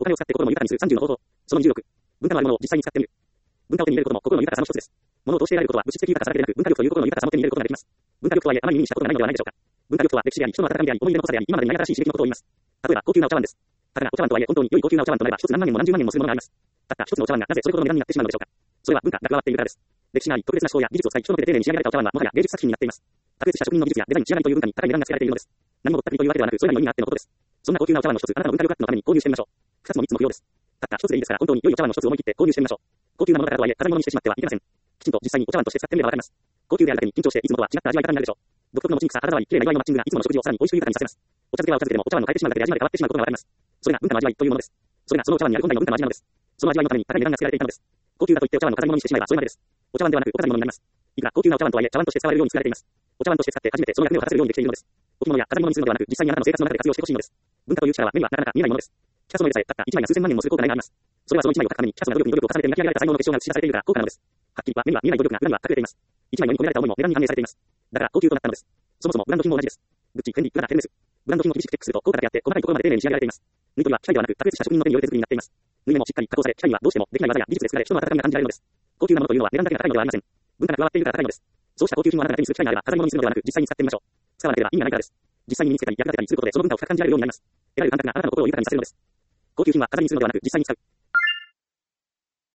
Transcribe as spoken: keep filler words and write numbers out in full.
お金を使って心も豊かにするさんじゅうの方法。そのにじゅうろく。文化のあるものを実際に使ってみる。文化を手に入れることも心の豊かさの一つです。物を通して得られることは物質的豊かさだけでなく、文化力という心の豊かさも手に入れることができます。文化力とはいえあまり耳にしたことがないのではないでしょうか。文化力とは歴史であり、人の温かみであり、思い出の濃さであり、今までにない新しい刺激のことを言います。例えば、高級なお茶碗です。たかがお茶碗とはいえ、本当に良い高級なお茶碗となれば、一つ何万円も何十万円もするものがあります。たった一つのお茶碗がなぜそれほどの値段になってしまうのでしょうか。それは文化が加わっているからです。歴史があり、特別な手法や技術を使い、人の手で丁寧に仕上げられたお茶碗はもはや芸術作品になっています。卓越した職人の技術やデザイン、仕上がりという文化に高い値段がつけられているのです。何もぼったくりというわけではなく、それらに意味があってのことです。そんな高級なお茶碗の一つ、あなたの文化力アップのために購入してみましょう。二つも三つも不要です。たった一つでいいですから、本当に良いお茶碗の一つを思い切って購入してみましょう。高級なものだからとはいえ、飾り物にしてしまってはいけません。きちんと実際にお茶碗として使ってみればわかります。高級であるだけに緊張していつもとは違った味わい方になるでしょう。独特の持ちにくさ、肌触り、綺麗な祝いのマッチングがいつもの食事をさらに美味しく豊かにさせます。お茶漬けはお茶漬けでもお茶碗の変えてしまうだけで味まで変わってしまうことがわかります。それが文化の味わいというものです。それがそのお茶碗にある本来の文化の味なのです。その味わいのために高い値段がつけられていたのです。高級だと言ってお茶碗の飾り物にしてしまえばそれまでです。お茶碗ではなくお飾り物になります。いくら高級なお茶碗とはいえ、茶碗として使われるように作られています。お茶碗として使って初めてその役目を果たせるようにできているのです。置物や飾り物にするのではなく、実際にあなたの生活の中で活用してほしいのです。文化という力は目にはなかなか見えないものです。ピカソの絵でさえたった一枚が数千万円もする効果があります。それはその一枚を描くためにピカソが努力に努力を重ねて磨き上げられた才能の結晶が映し出されているから効果なのです。はっきりは目には見えない努力が裏には隠れています。一枚のに込められた思いも値段に反映されています。だから高級となったのです。そもそもブランド品も同じです。グッチ、フェンディ、プラダ、ヘルメス。ブランド品を厳しくチェックすると高価だけあって細かいところまで丁寧に仕上げられています。縫い取りは機械ではなく卓越した職人の手による手作りになっています。縫い目もしっかり加工され、機械にはどうしてもできない技や技術で作られ人の温かみが感じられるのです。高級なものというのは値段だけが高いのではありません。文化が加わっているから高いのです。そうした高級品をあなたが手にする機会があれば飾り物にするのではなく実際に使ってみましょう。使わなければ意味がないからです。実際に身につけたり役立てたりすることでその文化を深く感じられるようになります。得られる感覚があなたの心を豊かにさせるのです。高級品は飾りにするのではなく実際に使う。